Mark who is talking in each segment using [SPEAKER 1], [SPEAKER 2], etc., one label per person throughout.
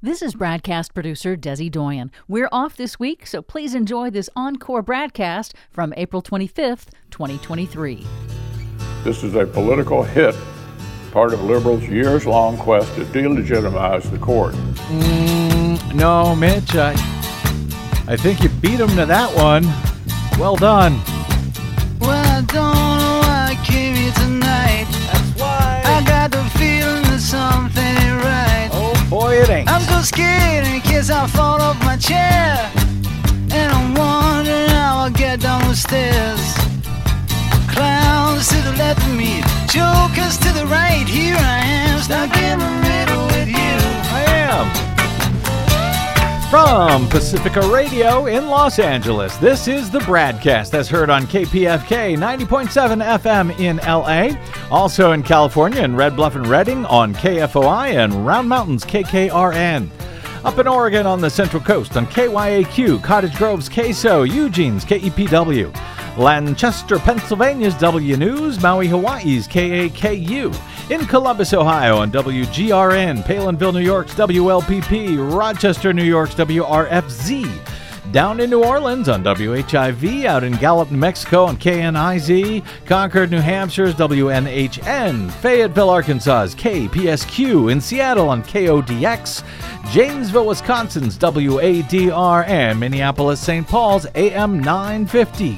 [SPEAKER 1] This is Bradcast producer Desi Doyen. We're off this week, so please enjoy this encore Bradcast from April 25th, 2023.
[SPEAKER 2] This is a political hit, part of liberals' years-long quest to delegitimize the court.
[SPEAKER 3] No, Mitch, I think you beat him to that one. Well done.
[SPEAKER 4] Well, I don't know why I came here tonight.
[SPEAKER 3] That's why.
[SPEAKER 4] I got the feeling that something ain't right.
[SPEAKER 3] Oh boy, it ain't.
[SPEAKER 4] I'm so scared in case I fall off my chair. And I'm wondering how I'll get down the stairs. Clowns to the left of me, jokers to the right. Here I am, stuck in the middle with you.
[SPEAKER 3] I am. From Pacifica Radio in Los Angeles, this is the Bradcast that's heard on KPFK 90.7 FM in LA, also in California in Red Bluff and Redding on KFOI and Round Mountains KKRN. Up in Oregon on the Central Coast on KYAQ, Cottage Grove's KSO, Eugene's KEPW, Lancaster, Pennsylvania's W News, Maui, Hawaii's KAKU, in Columbus, Ohio on WGRN, Palinville, New York's WLPP, Rochester, New York's WRFZ, down in New Orleans on WHIV, out in Gallup, New Mexico on KNIZ, Concord, New Hampshire's WNHN, Fayetteville, Arkansas's KPSQ, in Seattle on KODX, Janesville, Wisconsin's WADR, and Minneapolis, St. Paul's AM 950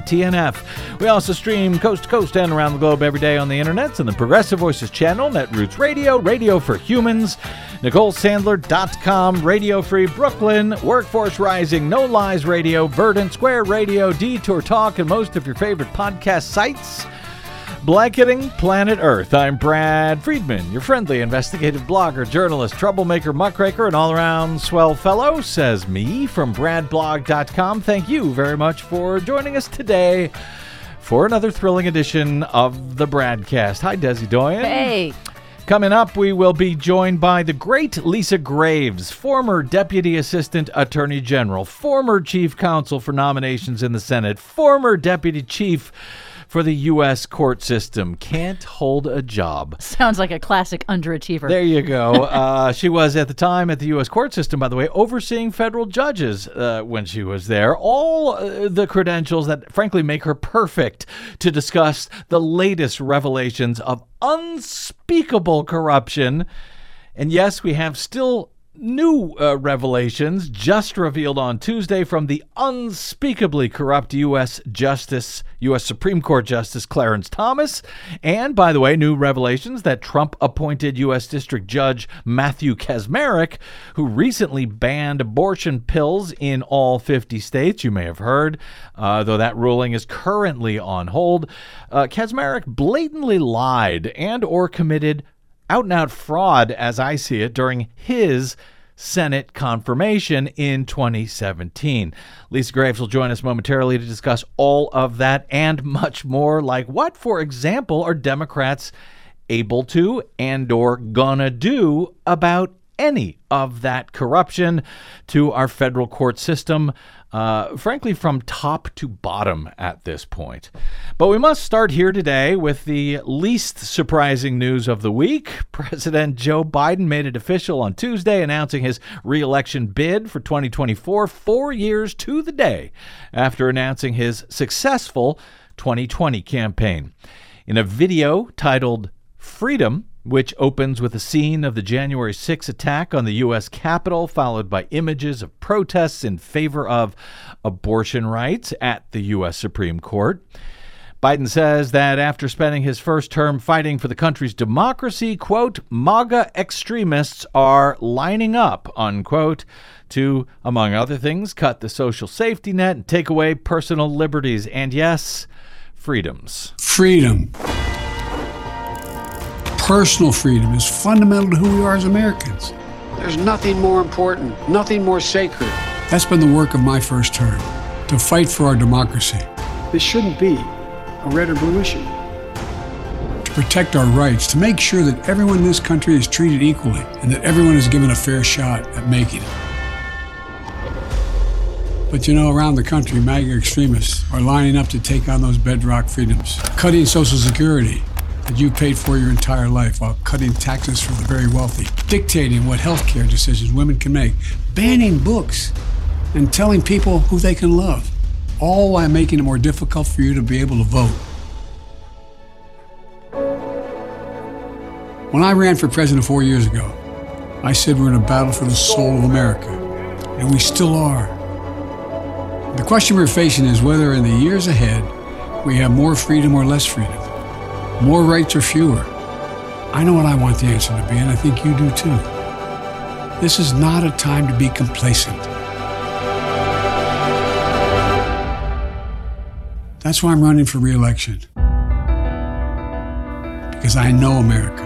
[SPEAKER 3] KTNF. We also stream coast to coast and around the globe every day on the internet and the Progressive Voices channel, Netroots Radio, Radio for Humans, NicoleSandler.com, Radio Free Brooklyn, Workforce Rising, No Lies Radio, Verdant Square Radio, Detour Talk, and most of your favorite podcast sites. Blanketing Planet Earth. I'm Brad Friedman, your friendly investigative blogger, journalist, troublemaker, muckraker, and all-around swell fellow, says me from bradblog.com. Thank you very much for joining us today for another thrilling edition of the Bradcast. Hi, Desi Doyen.
[SPEAKER 1] Hey.
[SPEAKER 3] Coming up, we will be joined by the great Lisa Graves, former Deputy Assistant Attorney General, former Chief Counsel for Nominations in the Senate, former Deputy Chief for the U.S. court system. Can't hold a job.
[SPEAKER 1] Sounds like a classic underachiever.
[SPEAKER 3] There you go. She was at the time at the U.S. court system, by the way, overseeing federal judges when she was there. All the credentials that, frankly, make her perfect to discuss the latest revelations of unspeakable corruption. And yes, we have still new revelations just revealed on Tuesday from the unspeakably corrupt U.S. Supreme Court Justice Clarence Thomas. And, by the way, new revelations that Trump-appointed U.S. District Judge Matthew Kacsmaryk, who recently banned abortion pills in all 50 states, you may have heard, though that ruling is currently on hold. Kacsmaryk blatantly lied and or committed out-and-out fraud, as I see it, during his Senate confirmation in 2017. Lisa Graves will join us momentarily to discuss all of that and much more, like what, for example, are Democrats able to and or gonna do about any of that corruption to our federal court system, frankly, from top to bottom at this point. But we must start here today with the least surprising news of the week. President Joe Biden made it official on Tuesday, announcing his re-election bid for 2024, 4 years to the day after announcing his successful 2020 campaign. In a video titled Freedom, which opens with a scene of the January 6 attack on the U.S. Capitol, followed by images of protests in favor of abortion rights at the U.S. Supreme Court. Biden says that after spending his first term fighting for the country's democracy, quote, MAGA extremists are lining up, unquote, to, among other things, cut the social safety net and take away personal liberties and, yes, freedoms.
[SPEAKER 5] Freedom. Personal freedom is fundamental to who we are as Americans.
[SPEAKER 6] There's nothing more important, nothing more sacred.
[SPEAKER 5] That's been the work of my first term, to fight for our democracy.
[SPEAKER 6] This shouldn't be a red or blue issue.
[SPEAKER 5] To protect our rights, to make sure that everyone in this country is treated equally and that everyone is given a fair shot at making it. But you know, around the country, MAGA extremists are lining up to take on those bedrock freedoms, cutting Social Security, that you paid for your entire life while cutting taxes for the very wealthy, dictating what health care decisions women can make, banning books, and telling people who they can love, all while making it more difficult for you to be able to vote. When I ran for president 4 years ago, I said we're in a battle for the soul of America, and we still are. The question we're facing is whether in the years ahead we have more freedom or less freedom, more rights or fewer. I know what I want the answer to be, and I think you do too. This is not a time to be complacent. That's why I'm running for re-election. Because I know America.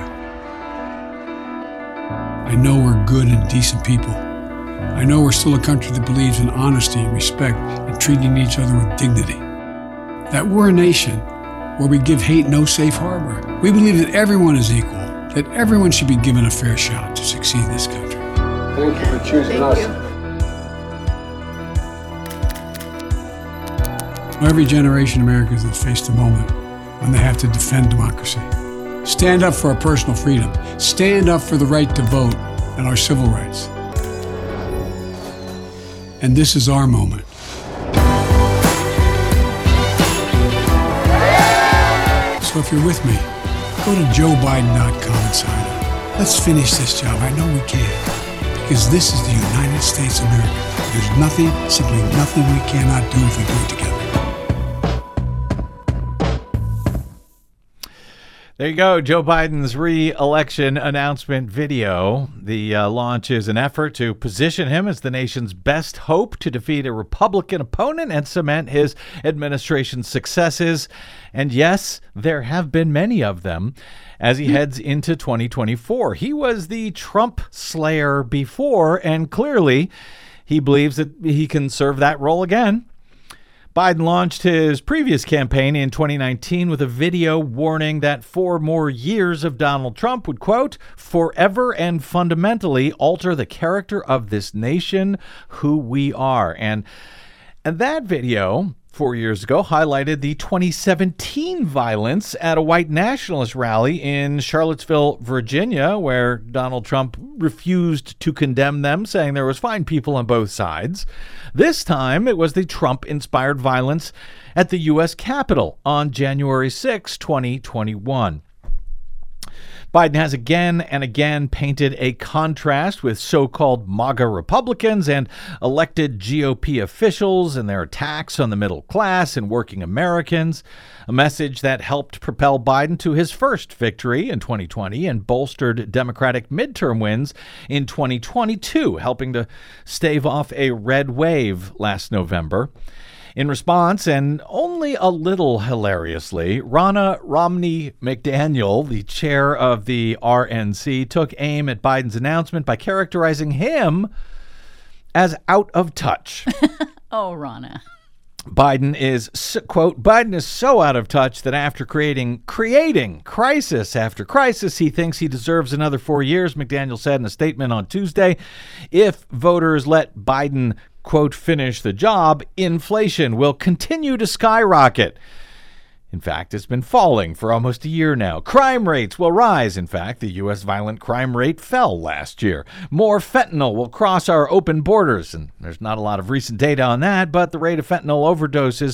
[SPEAKER 5] I know we're good and decent people. I know we're still a country that believes in honesty and respect and treating each other with dignity. That we're a nation where we give hate no safe harbor. We believe that everyone is equal, that everyone should be given a fair shot to succeed in this country.
[SPEAKER 6] Thank you for choosing us.
[SPEAKER 5] Every generation of Americans has faced a moment when they have to defend democracy. Stand up for our personal freedom. Stand up for the right to vote and our civil rights. And this is our moment. So if you're with me, go to joebiden.com and sign up. Let's finish this job. I know we can. Because this is the United States of America. There's nothing, simply nothing we cannot do if we do it together.
[SPEAKER 3] There you go, Joe Biden's re-election announcement video. The launch is an effort to position him as the nation's best hope to defeat a Republican opponent and cement his administration's successes. And yes, there have been many of them as he heads into 2024. He was the Trump slayer before, and clearly he believes that he can serve that role again. Biden launched his previous campaign in 2019 with a video warning that 4 more years of Donald Trump would, quote, forever and fundamentally alter the character of this nation, who we are. And that video 4 years ago highlighted the 2017 violence at a white nationalist rally in Charlottesville, Virginia, where Donald Trump refused to condemn them, saying there was fine people on both sides. This time, it was the Trump-inspired violence at the U.S. Capitol on January 6, 2021. Biden has again and again painted a contrast with so-called MAGA Republicans and elected GOP officials and their attacks on the middle class and working Americans, a message that helped propel Biden to his first victory in 2020 and bolstered Democratic midterm wins in 2022, helping to stave off a red wave last November. In response, and only a little hilariously, Ronna Romney McDaniel, the chair of the RNC, took aim at Biden's announcement by characterizing him as out of touch.
[SPEAKER 1] Oh, Ronna.
[SPEAKER 3] Biden is, quote, Biden is so out of touch that after creating crisis after crisis, he thinks he deserves another 4 years, McDaniel said in a statement on Tuesday. If voters let Biden, quote, finish the job, inflation will continue to skyrocket. In fact, it's been falling for almost a year now. Crime rates will rise. In fact, the U.S. violent crime rate fell last year. More fentanyl will cross our open borders. And there's not a lot of recent data on that, but the rate of fentanyl overdoses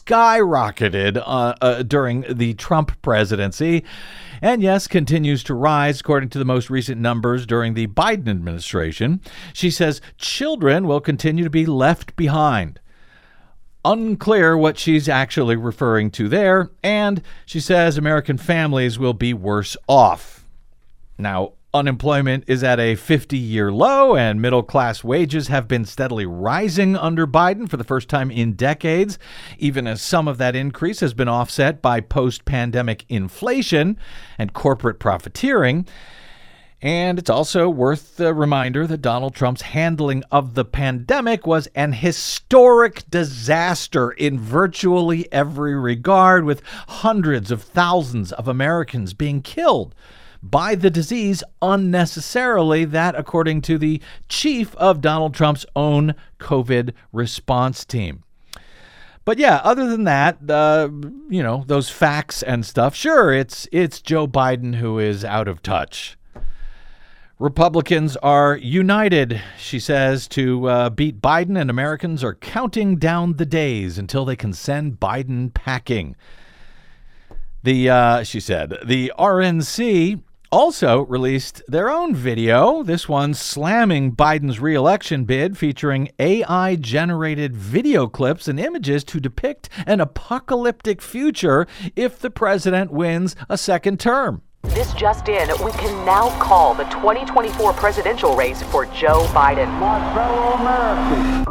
[SPEAKER 3] skyrocketed during the Trump presidency. And yes, continues to rise according to the most recent numbers during the Biden administration. She says children will continue to be left behind. Unclear what she's actually referring to there, and she says American families will be worse off. Now, unemployment is at a 50-year low, and middle-class wages have been steadily rising under Biden for the first time in decades, even as some of that increase has been offset by post-pandemic inflation and corporate profiteering. And it's also worth the reminder that Donald Trump's handling of the pandemic was an historic disaster in virtually every regard, with hundreds of thousands of Americans being killed by the disease unnecessarily. That, according to the chief of Donald Trump's own COVID response team. But yeah, other than that, those facts and stuff, sure, it's Joe Biden who is out of touch. Republicans are united, she says, to beat Biden, and Americans are counting down the days until they can send Biden packing. She said, the RNC also released their own video, this one slamming Biden's re-election bid, featuring AI-generated video clips and images to depict an apocalyptic future if the president wins a second term.
[SPEAKER 7] This just in, we can now call the 2024 presidential race for Joe Biden.
[SPEAKER 8] My fellow Americans.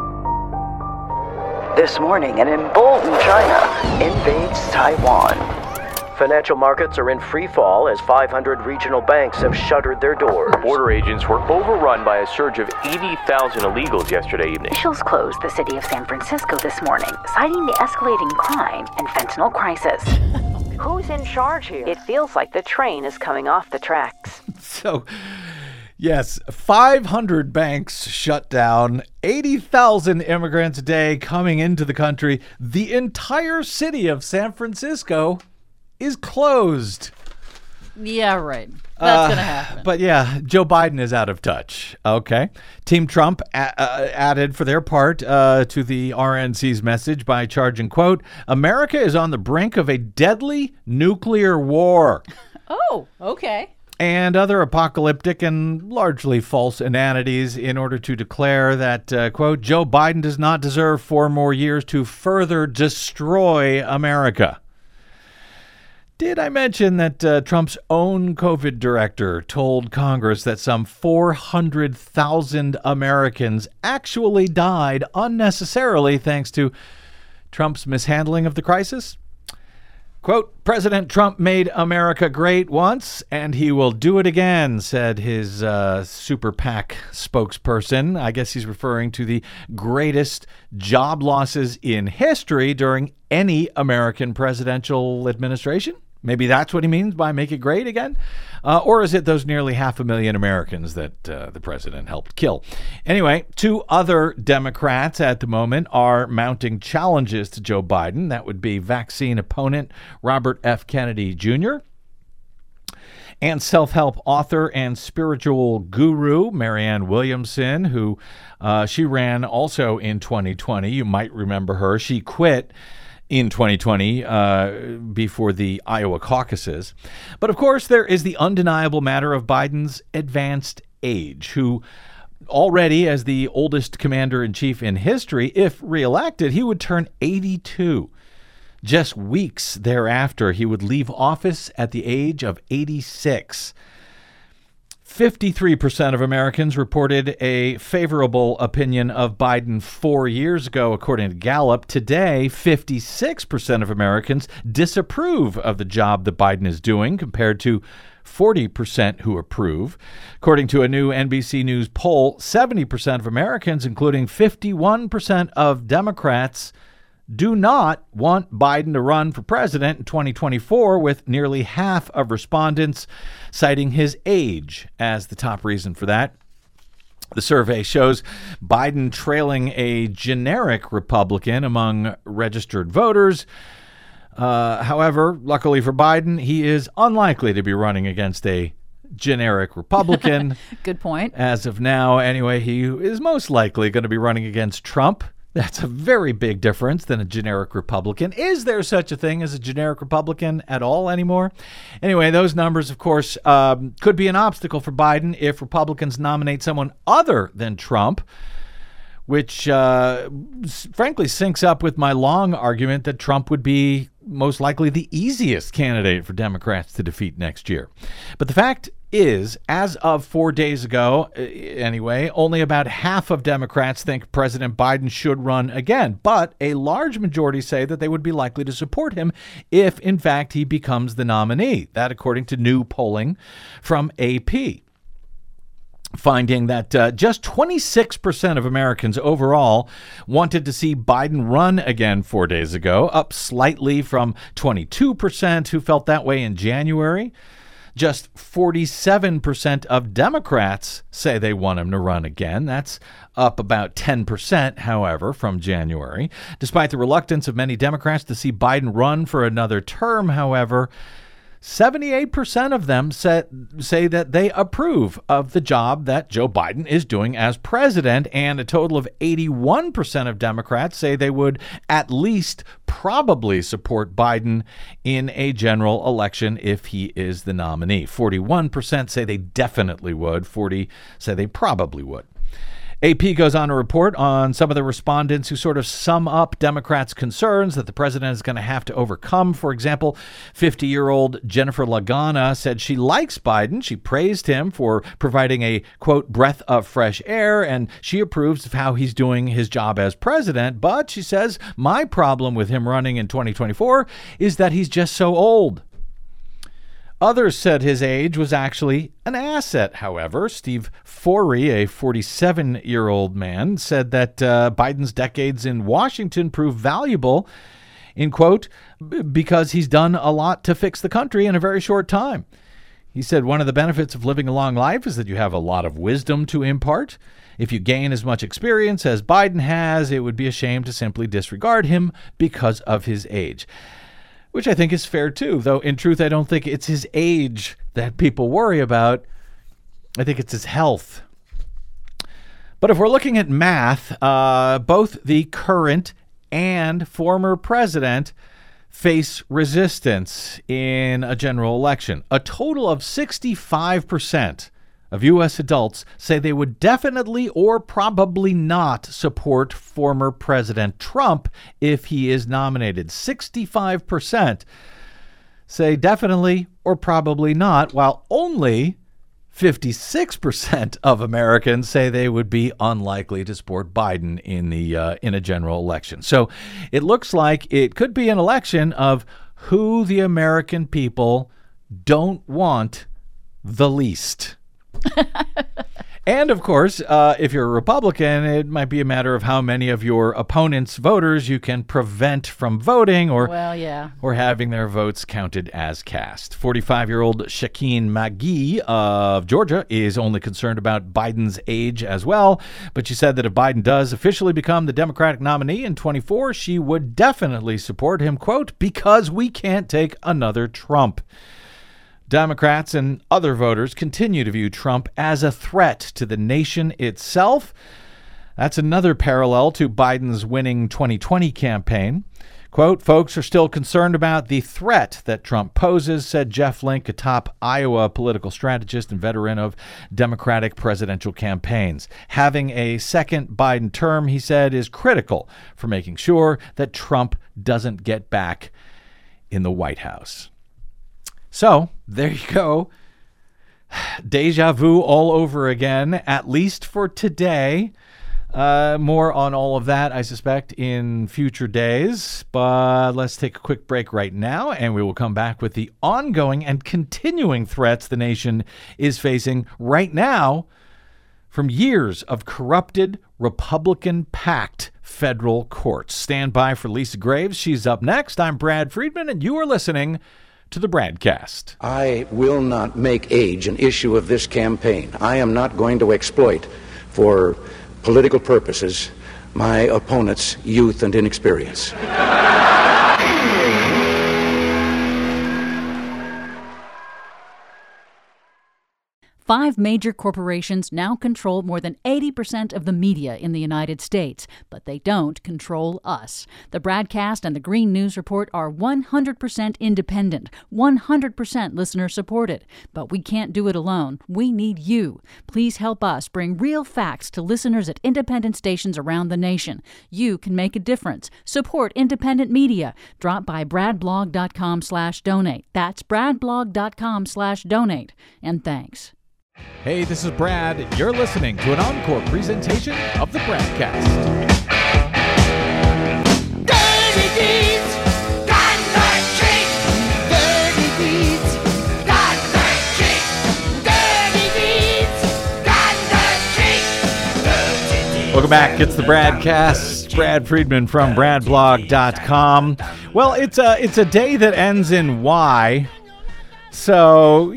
[SPEAKER 7] This morning, an emboldened China invades Taiwan.
[SPEAKER 9] Financial markets are in free fall as 500 regional banks have shuttered their doors.
[SPEAKER 10] Border agents were overrun by a surge of 80,000 illegals yesterday evening.
[SPEAKER 11] Officials closed the city of San Francisco this morning, citing the escalating crime and fentanyl crisis.
[SPEAKER 7] Who's in charge here? It feels like the train is coming off the tracks.
[SPEAKER 3] So, yes, 500 banks shut down, 80,000 immigrants a day coming into the country. The entire city of San Francisco is closed.
[SPEAKER 1] Yeah, right. That's going to happen.
[SPEAKER 3] But yeah, Joe Biden is out of touch. Okay. Team Trump added for their part to the RNC's message by charging, quote, America is on the brink of a deadly nuclear war.
[SPEAKER 1] Oh, okay.
[SPEAKER 3] And other apocalyptic and largely false inanities in order to declare that, quote, Joe Biden does not deserve 4 more years to further destroy America. Did I mention that Trump's own COVID director told Congress that some 400,000 Americans actually died unnecessarily thanks to Trump's mishandling of the crisis? Quote, President Trump made America great once, and he will do it again, said his super PAC spokesperson. I guess he's referring to the greatest job losses in history during any American presidential administration. Maybe that's what he means by make it great again? Or is it those nearly 500,000 Americans that the president helped kill? Anyway, 2 other Democrats at the moment are mounting challenges to Joe Biden. That would be vaccine opponent Robert F. Kennedy Jr. and self-help author and spiritual guru Marianne Williamson, who she ran also in 2020. You might remember her. She quit in 2020 before the Iowa caucuses. But of course, there is the undeniable matter of Biden's advanced age, who already, as the oldest commander-in-chief in history, if reelected, he would turn 82. Just weeks thereafter, he would leave office at the age of 86. 53% of Americans reported a favorable opinion of Biden 4 years ago, according to Gallup. Today, 56% of Americans disapprove of the job that Biden is doing, compared to 40% who approve. According to a new NBC News poll, 70% of Americans, including 51% of Democrats, do not want Biden to run for president in 2024, with nearly half of respondents citing his age as the top reason for that. The survey shows Biden trailing a generic Republican among registered voters. However, luckily for Biden, he is unlikely to be running against a generic Republican.
[SPEAKER 1] Good point.
[SPEAKER 3] As of now, anyway, he is most likely going to be running against Trump. That's a very big difference than a generic Republican. Is there such a thing as a generic Republican at all anymore? Anyway, those numbers, of course, could be an obstacle for Biden if Republicans nominate someone other than Trump, which frankly syncs up with my long argument that Trump would be most likely the easiest candidate for Democrats to defeat next year. But the fact is, as of 4 days ago, anyway, only about half of Democrats think President Biden should run again. But a large majority say that they would be likely to support him if, in fact, he becomes the nominee. That, according to new polling from AP, finding that just 26% of Americans overall wanted to see Biden run again 4 days ago, up slightly from 22% who felt that way in January. Just 47% of Democrats say they want him to run again. That's up about 10%, however, from January. Despite the reluctance of many Democrats to see Biden run for another term, however, 78% of them say that they approve of the job that Joe Biden is doing as president, and a total of 81% of Democrats say they would at least probably support Biden in a general election if he is the nominee. 41% say they definitely would. 40% say they probably would. AP goes on to report on some of the respondents who sort of sum up Democrats' concerns that the president is going to have to overcome. For example, 50-year-old Jennifer Lagana said she likes Biden. She praised him for providing a, quote, breath of fresh air, and she approves of how he's doing his job as president. But she says, my problem with him running in 2024 is that he's just so old. Others said his age was actually an asset, however. Steve Forey, a 47-year-old man, said that Biden's decades in Washington proved valuable, in quote, because he's done a lot to fix the country in a very short time. He said one of the benefits of living a long life is that you have a lot of wisdom to impart. If you gain as much experience as Biden has, it would be a shame to simply disregard him because of his age. Which I think is fair, too, though in truth, I don't think it's his age that people worry about. I think it's his health. But if we're looking at math, both the current and former president face resistance in a general election. A total of 65% of U.S. adults say they would definitely or probably not support former President Trump if he is nominated. 65% say definitely or probably not, while only 56% of Americans say they would be unlikely to support Biden in a general election. So it looks like it could be an election of who the American people don't want the least. And, of course, if you're a Republican, it might be a matter of how many of your opponent's voters you can prevent from voting or having their votes counted as cast. 45-year-old Shakeen Magee of Georgia is only concerned about Biden's age as well. But she said that if Biden does officially become the Democratic nominee in 2024, she would definitely support him, quote, because we can't take another Trump. Democrats and other voters continue to view Trump as a threat to the nation itself. That's another parallel to Biden's winning 2020 campaign. Quote, folks are still concerned about the threat that Trump poses, said Jeff Link, a top Iowa political strategist and veteran of Democratic presidential campaigns. Having a second Biden term, he said, is critical for making sure that Trump doesn't get back in the White House. So, there you go. Deja vu all over again, at least for today. More on all of that, I suspect, in future days. But let's take a quick break right now, and we will come back with the ongoing and continuing threats the nation is facing right now from years of corrupted, Republican-packed federal courts. Stand by for Lisa Graves. She's up next. I'm Brad Friedman, and you are listening to the Bradcast.
[SPEAKER 12] I will not make age an issue of this campaign. I am not going to exploit for political purposes my opponent's youth and inexperience.
[SPEAKER 1] 5 major corporations now control more than 80% of the media in the United States, but they don't control us. The Bradcast and the Green News Report are 100% independent, 100% listener-supported. But we can't do it alone. We need you. Please help us bring real facts to listeners at independent stations around the nation. You can make a difference. Support independent media. Drop by bradblog.com/donate. That's bradblog.com/donate. And thanks.
[SPEAKER 3] Hey, this is Brad. You're listening to an encore presentation of the Bradcast.
[SPEAKER 4] Dirty deeds, got the cheek. Dirty deeds, got the cheek. Dirty deeds, got the cheek. Dirty deeds.
[SPEAKER 3] Welcome back. It's the Bradcast. Brad Friedman from bradblog.com. Well, it's a day that ends in Y. So,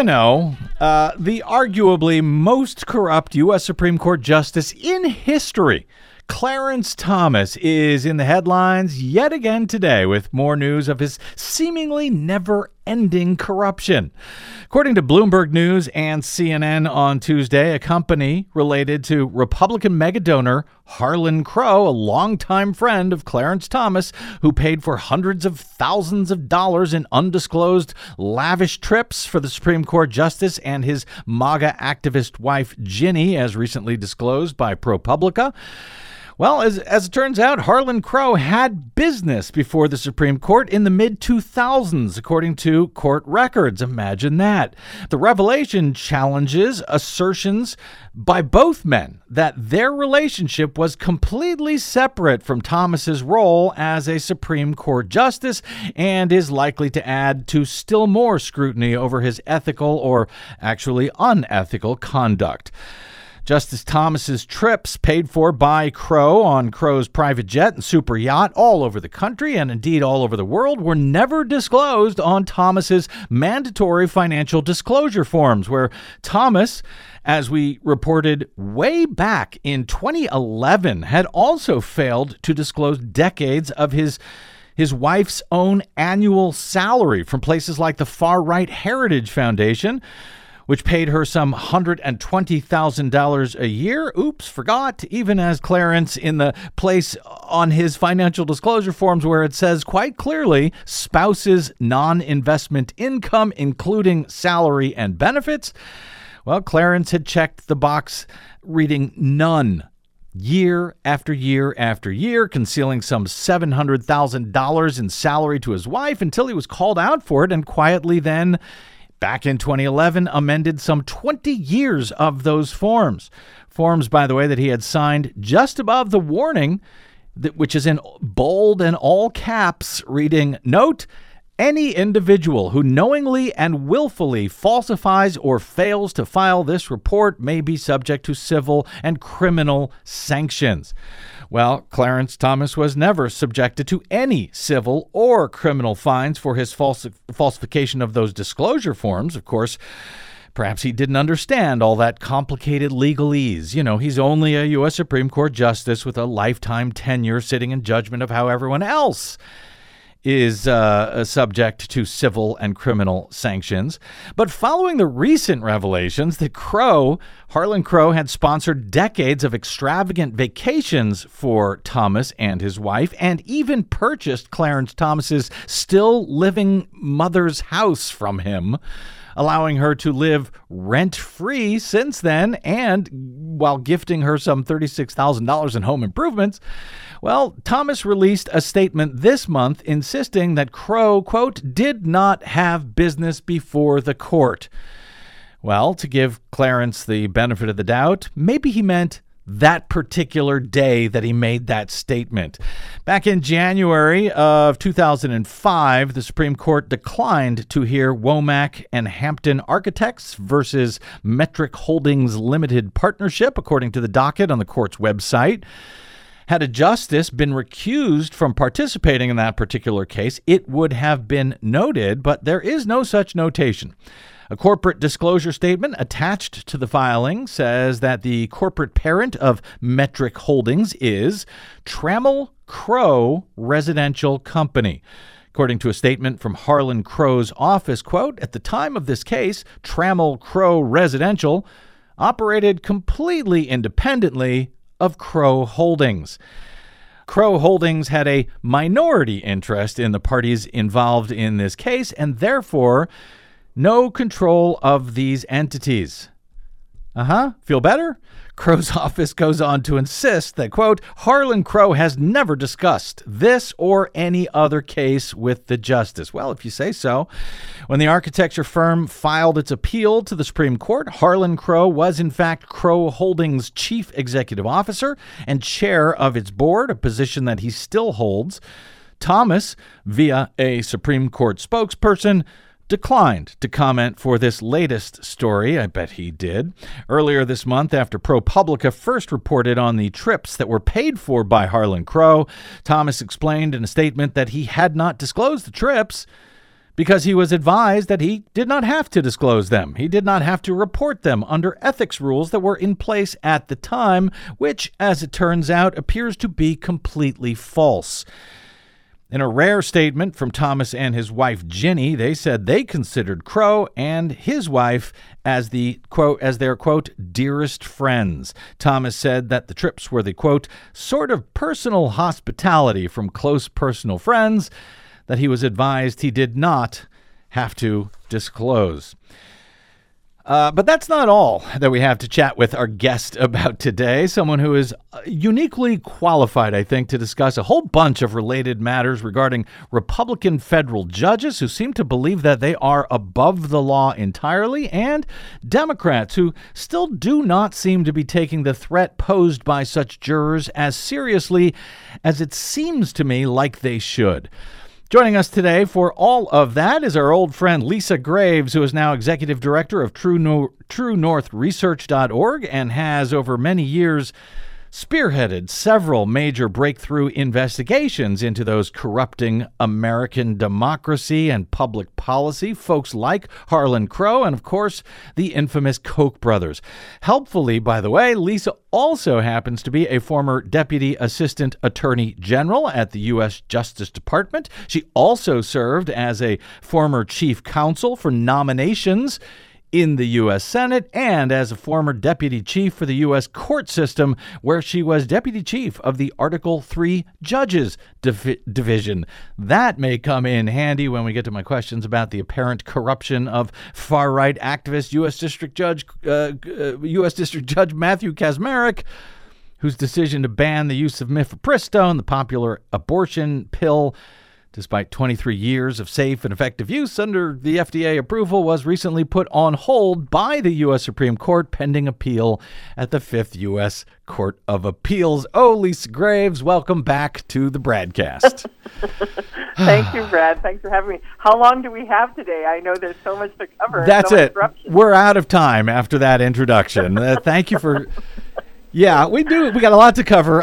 [SPEAKER 3] the arguably most corrupt U.S. Supreme Court justice in history, Clarence Thomas, is in the headlines yet again today with more news of his seemingly never-ending corruption. According to Bloomberg News and CNN on Tuesday, a company related to Republican megadonor Harlan Crow, a longtime friend of Clarence Thomas, who paid for hundreds of thousands of dollars in undisclosed lavish trips for the Supreme Court justice and his MAGA activist wife, Ginny, as recently disclosed by ProPublica. Well, as it turns out, Harlan Crow had business before the Supreme Court in the mid-2000s, according to court records. Imagine that. The revelation challenges assertions by both men that their relationship was completely separate from Thomas's role as a Supreme Court justice and is likely to add to still more scrutiny over his ethical or actually unethical conduct. Justice Thomas's trips, paid for by Crow on Crow's private jet and super yacht all over the country and indeed all over the world, were never disclosed on Thomas's mandatory financial disclosure forms, where Thomas, as we reported way back in 2011, had also failed to disclose decades of his wife's own annual salary from places like the far-right Heritage Foundation, which paid her some $120,000 a year. Oops, forgot. Even as Clarence in the place on his financial disclosure forms where it says quite clearly spouse's non-investment income, including salary and benefits. Well, Clarence had checked the box reading none. Year after year after year, concealing some $700,000 in salary to his wife until he was called out for it and quietly then, back in 2011, amended some 20 years of those forms. Forms, by the way, that he had signed just above the warning, which is in bold and all caps, reading, "Note, any individual who knowingly and willfully falsifies or fails to file this report may be subject to civil and criminal sanctions." Well, Clarence Thomas was never subjected to any civil or criminal fines for his falsification of those disclosure forms. Of course, perhaps he didn't understand all that complicated legalese. He's only a U.S. Supreme Court justice with a lifetime tenure sitting in judgment of how everyone else is subject to civil and criminal sanctions. But following the recent revelations that Harlan Crow had sponsored decades of extravagant vacations for Thomas and his wife, and even purchased Clarence Thomas's still living mother's house from him, allowing her to live rent-free since then, and while gifting her some $36,000 in home improvements, well, Thomas released a statement this month insisting that Crow, quote, did not have business before the court. Well, to give Clarence the benefit of the doubt, maybe he meant that particular day that he made that statement. Back in January of 2005, the Supreme Court declined to hear Womack and Hampton Architects versus Metric Holdings Limited Partnership, according to the docket on the court's website. Had a justice been recused from participating in that particular case, it would have been noted, but there is no such notation. A corporate disclosure statement attached to the filing says that the corporate parent of Metric Holdings is Trammell Crow Residential Company. According to a statement from Harlan Crow's office, quote, at the time of this case, Trammell Crow Residential operated completely independently of Crow Holdings. Crow Holdings had a minority interest in the parties involved in this case and therefore no control of these entities. Feel better? Crow's office goes on to insist that, quote, Harlan Crow has never discussed this or any other case with the justice. Well, if you say so. When the architecture firm filed its appeal to the Supreme Court, Harlan Crow was in fact Crow Holdings' chief executive officer and chair of its board, a position that he still holds. Thomas, via a Supreme Court spokesperson, declined to comment for this latest story. I bet he did. Earlier this month, after ProPublica first reported on the trips that were paid for by Harlan Crow, Thomas explained in a statement that he had not disclosed the trips because he was advised that he did not have to disclose them. He did not have to report them under ethics rules that were in place at the time, which, as it turns out, appears to be completely false. In a rare statement from Thomas and his wife Ginny, they said they considered Crow and his wife as their, quote, dearest friends. Thomas said that the trips were the, quote, sort of personal hospitality from close personal friends that he was advised he did not have to disclose. But that's not all that we have to chat with our guest about today, someone who is uniquely qualified, I think, to discuss a whole bunch of related matters regarding Republican federal judges who seem to believe that they are above the law entirely, and Democrats who still do not seem to be taking the threat posed by such jurors as seriously as it seems to me like they should. Joining us today for all of that is our old friend Lisa Graves, who is now executive director of TrueNorthResearch.org and has over many years spearheaded several major breakthrough investigations into those corrupting American democracy and public policy, folks like Harlan Crow and, of course, the infamous Koch brothers. Helpfully, by the way, Lisa also happens to be a former Deputy Assistant Attorney General at the U.S. Justice Department. She also served as a former Chief Counsel for Nominations in the U.S. Senate and as a former deputy chief for the U.S. court system, where she was deputy chief of the Article III Judges Division. That may come in handy when we get to my questions about the apparent corruption of far-right activist U.S. District Judge Matthew Kacsmaryk, whose decision to ban the use of mifepristone, the popular abortion pill, despite 23 years of safe and effective use under the FDA approval, was recently put on hold by the U.S. Supreme Court pending appeal at the Fifth U.S. Court of Appeals. Oh, Lisa Graves, welcome back to the Bradcast.
[SPEAKER 13] Thank you, Brad. Thanks for having me. How long do we have today? I know there's so much to cover.
[SPEAKER 3] That's it. We're out of time after that introduction. Thank you for... Yeah, we do. We got a lot to cover.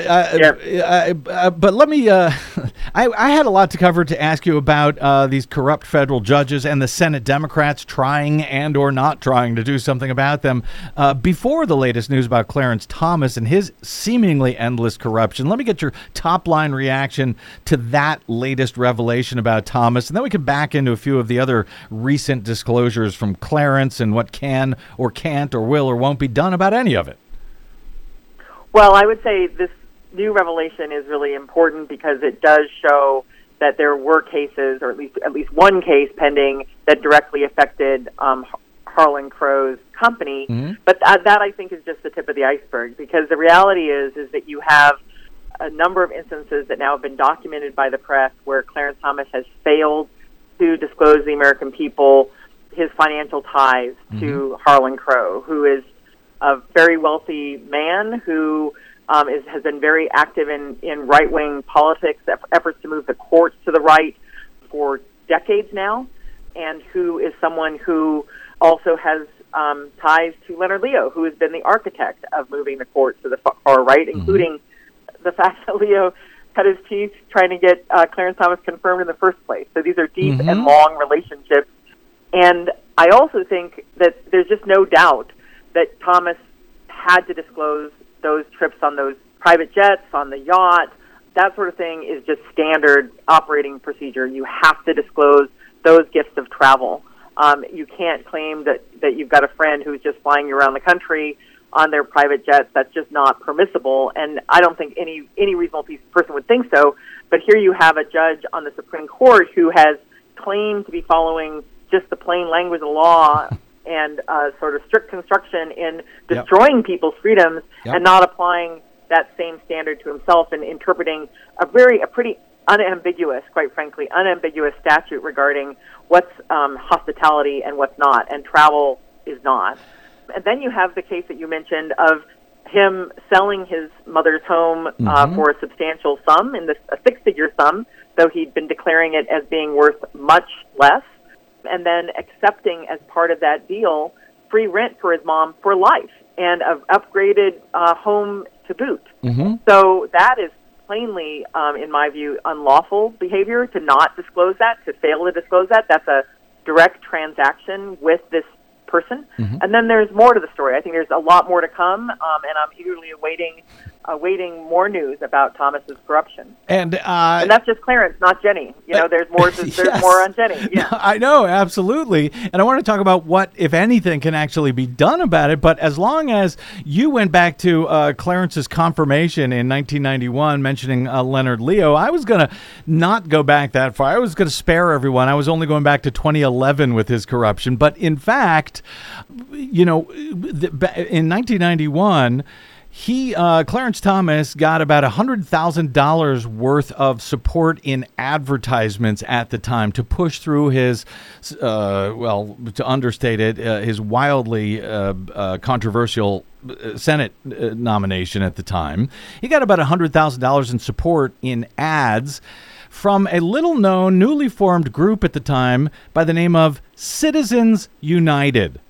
[SPEAKER 3] But let me, I had a lot to cover to ask you about these corrupt federal judges and the Senate Democrats trying and or not trying to do something about them. Before the latest news about Clarence Thomas and his seemingly endless corruption, let me get your top line reaction to that latest revelation about Thomas, and then we can back into a few of the other recent disclosures from Clarence and what can or can't or will or won't be done about any of it.
[SPEAKER 13] Well, I would say this new revelation is really important because it does show that there were cases, or at least one case pending that directly affected Harlan Crow's company. Mm-hmm. But that I think is just the tip of the iceberg, because the reality is that you have a number of instances that now have been documented by the press where Clarence Thomas has failed to disclose to the American people his financial ties to Harlan Crow, who is a very wealthy man who has been very active in right-wing politics, efforts to move the courts to the right for decades now, and who is someone who also has ties to Leonard Leo, who has been the architect of moving the courts to the far right, including the fact that Leo cut his teeth trying to get Clarence Thomas confirmed in the first place. So these are deep and long relationships. And I also think that there's just no doubt that Thomas had to disclose those trips on those private jets, on the yacht. That sort of thing is just standard operating procedure. You have to disclose those gifts of travel. You can't claim that you've got a friend who's just flying you around the country on their private jets. That's just not permissible, and I don't think any reasonable person would think so. But here you have a judge on the Supreme Court who has claimed to be following just the plain language of the law and sort of strict construction in destroying people's freedoms and not applying that same standard to himself and interpreting a pretty unambiguous, quite frankly, unambiguous statute regarding what's hospitality and what's not, and travel is not. And then you have the case that you mentioned of him selling his mother's home for a substantial sum, a six-figure sum, though he'd been declaring it as being worth much less, and then accepting as part of that deal free rent for his mom for life and an upgraded home to boot. So that is plainly, in my view, unlawful behavior to not disclose that, to fail to disclose that. That's a direct transaction with this person.
[SPEAKER 3] Mm-hmm.
[SPEAKER 13] And then there's more to the story. I think there's a lot more to come, and I'm eagerly awaiting more news about Thomas's corruption.
[SPEAKER 3] And
[SPEAKER 13] that's just Clarence, not Jenny. There's more. There's
[SPEAKER 3] yes.
[SPEAKER 13] more on Jenny. Yeah,
[SPEAKER 3] I know, absolutely. And I want to talk about what, if anything, can actually be done about it. But as long as you went back to Clarence's confirmation in 1991, mentioning Leonard Leo, I was going to not go back that far. I was going to spare everyone. I was only going back to 2011 with his corruption. But in fact, in 1991. Clarence Thomas got about $100,000 worth of support in advertisements at the time to push through his, to understate it, his wildly controversial Senate nomination at the time. He got about $100,000 in support in ads from a little-known, newly formed group at the time by the name of Citizens United.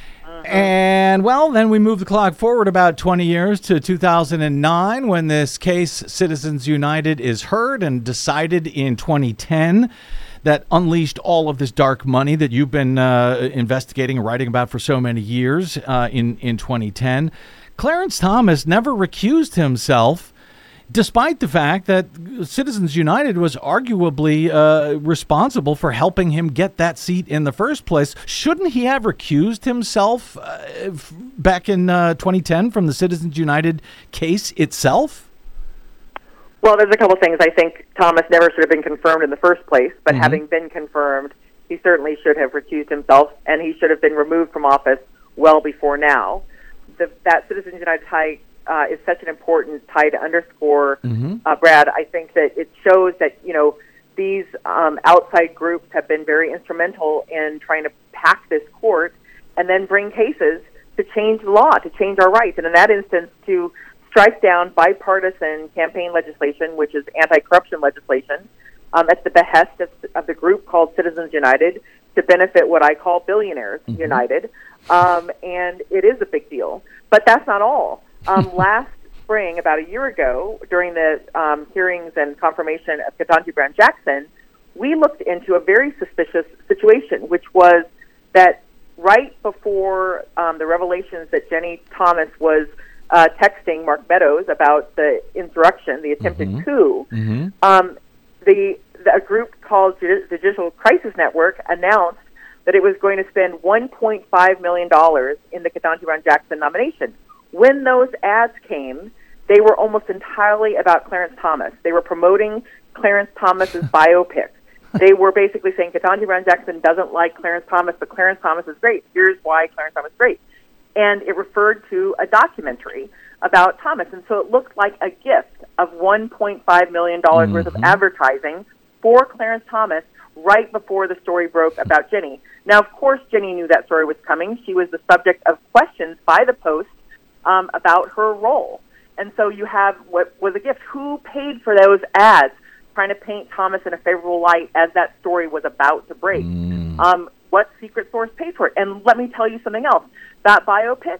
[SPEAKER 3] And, then we move the clock forward about 20 years to 2009 when this case, Citizens United, is heard and decided in 2010 that unleashed all of this dark money that you've been investigating and writing about for so many years in 2010. Clarence Thomas never recused himself, despite the fact that Citizens United was arguably responsible for helping him get that seat in the first place. Shouldn't he have recused himself back in 2010 from the Citizens United case itself?
[SPEAKER 13] Well, there's a couple things. I think Thomas never should have been confirmed in the first place, but having been confirmed, he certainly should have recused himself, and he should have been removed from office well before now. That Citizens United tie is such an important tie to underscore, Brad. I think that it shows that, these outside groups have been very instrumental in trying to pack this court and then bring cases to change the law, to change our rights. And in that instance, to strike down bipartisan campaign legislation, which is anti-corruption legislation, at the behest of the group called Citizens United to benefit what I call billionaires united. And it is a big deal. But that's not all. Last spring, about a year ago, during the hearings and confirmation of Ketanji Brown Jackson, we looked into a very suspicious situation, which was that right before the revelations that Jenny Thomas was texting Mark Meadows about the insurrection, the attempted coup, a group called the Digital Crisis Network announced that it was going to spend $1.5 million in the Ketanji Brown Jackson nomination. When those ads came, they were almost entirely about Clarence Thomas. They were promoting Clarence Thomas's biopic. They were basically saying Ketanji Brown Jackson doesn't like Clarence Thomas, but Clarence Thomas is great. Here's why Clarence Thomas is great. And it referred to a documentary about Thomas. And so it looked like a gift of $1.5 million worth of advertising for Clarence Thomas right before the story broke about Jenny. Now, of course, Jenny knew that story was coming. She was the subject of questions by the Post about her role. And so you have what was a gift. Who paid for those ads trying to paint Thomas in a favorable light as that story was about to break? What secret source paid for it? And let me tell you something else. That biopic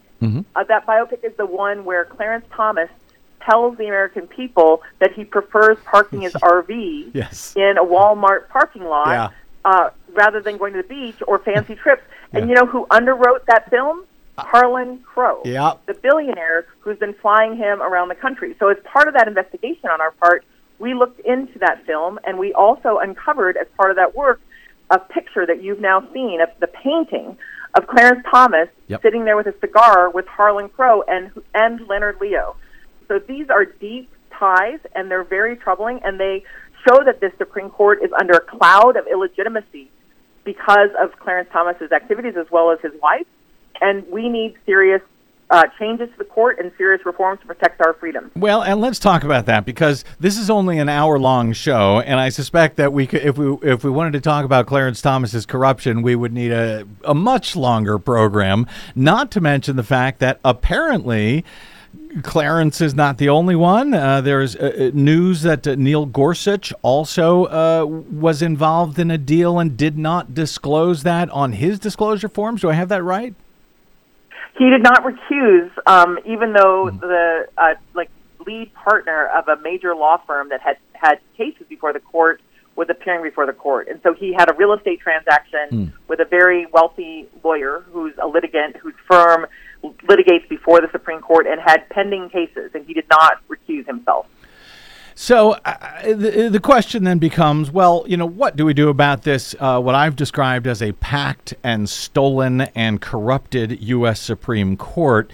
[SPEAKER 13] is the one where Clarence Thomas tells the American people that he prefers parking his RV in a Walmart parking lot rather than going to the beach or fancy trips. And you know who underwrote that film? Harlan Crow, the billionaire who's been flying him around the country. So as part of that investigation on our part, we looked into that film, and we also uncovered, as part of that work, a picture that you've now seen of the painting of Clarence Thomas sitting there with a cigar with Harlan Crow and Leonard Leo. So these are deep ties, and they're very troubling, and they show that this Supreme Court is under a cloud of illegitimacy because of Clarence Thomas's activities as well as his wife. And we need serious changes to the court and serious reforms to protect our freedom.
[SPEAKER 3] Well, and let's talk about that, because this is only an hour-long show, and I suspect that we could, if we wanted to talk about Clarence Thomas's corruption, we would need a much longer program. Not to mention the fact that apparently Clarence is not the only one. There's news that Neil Gorsuch also was involved in a deal and did not disclose that on his disclosure forms. Do I have that right? He
[SPEAKER 13] did not recuse, even though the lead partner of a major law firm that had cases before the court, was appearing before the court. And so he had a real estate transaction with a very wealthy lawyer who's a litigant, whose firm litigates before the Supreme Court and had pending cases, and he did not recuse himself.
[SPEAKER 3] So the question then becomes, well, what do we do about this, what I've described as a packed and stolen and corrupted U.S. Supreme Court?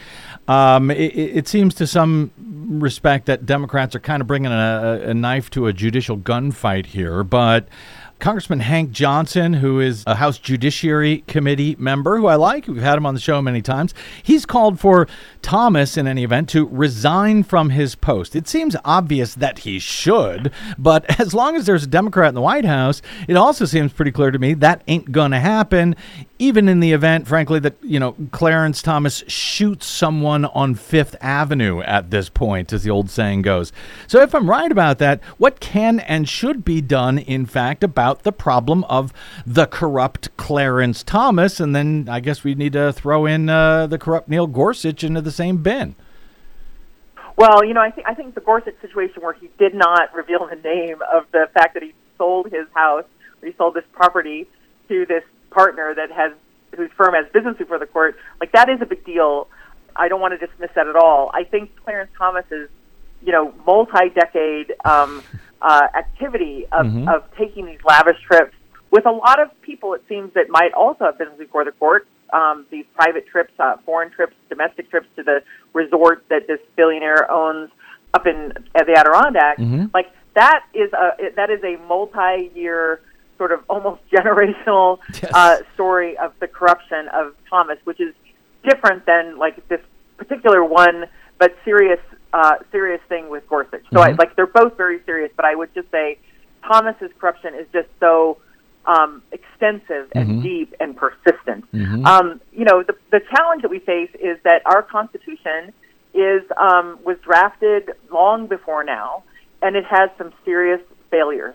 [SPEAKER 3] It seems to some respect that Democrats are kind of bringing a knife to a judicial gunfight here, but Congressman Hank Johnson, who is a House Judiciary Committee member, who I like, we've had him on the show many times, he's called for Thomas, in any event, to resign from his post. It seems obvious that he should, but as long as there's a Democrat in the White House, it also seems pretty clear to me that ain't going to happen, even in the event, frankly, that, Clarence Thomas shoots someone on Fifth Avenue at this point, as the old saying goes. So if I'm right about that, what can and should be done, in fact, about the problem of the corrupt Clarence Thomas? And then I guess we need to throw in the corrupt Neil Gorsuch into the same bin.
[SPEAKER 13] Well, I think the Gorsuch situation, where he did not reveal the name of the fact that he sold his house, or he sold this property to this partner whose firm has business before the court, that is a big deal. I don't want to dismiss that at all. I think Clarence Thomas's, multi-decade activity of taking these lavish trips with a lot of people, it seems, that might also have business before the court, these private trips, foreign trips, domestic trips to the resort that this billionaire owns up in the Adirondack. That is a multi-year, sort of almost generational story of the corruption of Thomas, which is different than this particular one, but serious thing with Gorsuch. So they're both very serious, but I would just say Thomas's corruption is just so extensive and deep and persistent. The challenge that we face is that our Constitution was drafted long before now, and it has some serious failures.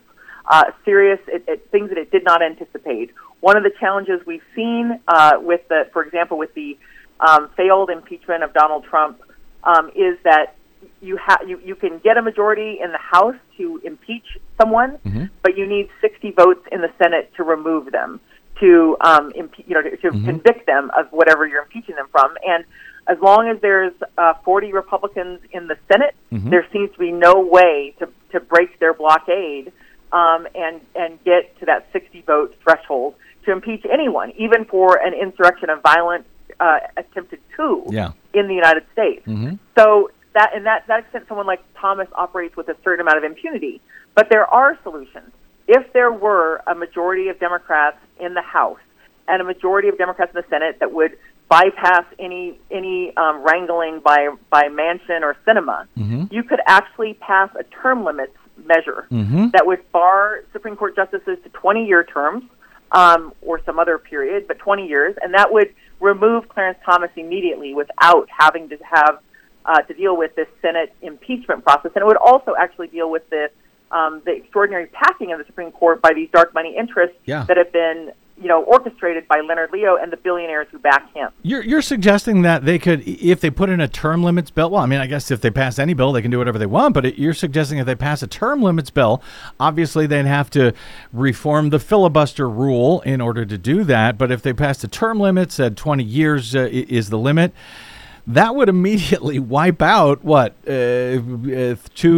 [SPEAKER 13] Things that it did not anticipate. One of the challenges we've seen for example, with the failed impeachment of Donald Trump, is that you can get a majority in the House to impeach someone, but you need 60 votes in the Senate to remove them, to convict them of whatever you're impeaching them from. And as long as there's 40 Republicans in the Senate, there seems to be no way to break their blockade and get to that 60-vote threshold to impeach anyone, even for an insurrection, a violent attempted coup in the United States. So that extent, someone like Thomas operates with a certain amount of impunity. But there are solutions. If there were a majority of Democrats in the House and a majority of Democrats in the Senate that would bypass any wrangling by Manchin or Sinema, you could actually pass a term limits measure that would bar Supreme Court justices to 20-year terms or some other period, but 20 years, and that would remove Clarence Thomas immediately without having to have to deal with this Senate impeachment process. And it would also actually deal with the extraordinary packing of the Supreme Court by these dark money interests that have been orchestrated by Leonard Leo and the billionaires who back him.
[SPEAKER 3] You're suggesting that they could, if they put in a term limits bill, well, I mean, I guess if they pass any bill, they can do whatever they want, but you're suggesting if they pass a term limits bill, obviously they'd have to reform the filibuster rule in order to do that, but if they passed a term limit, said 20 years is the limit, that would immediately wipe out, 2-3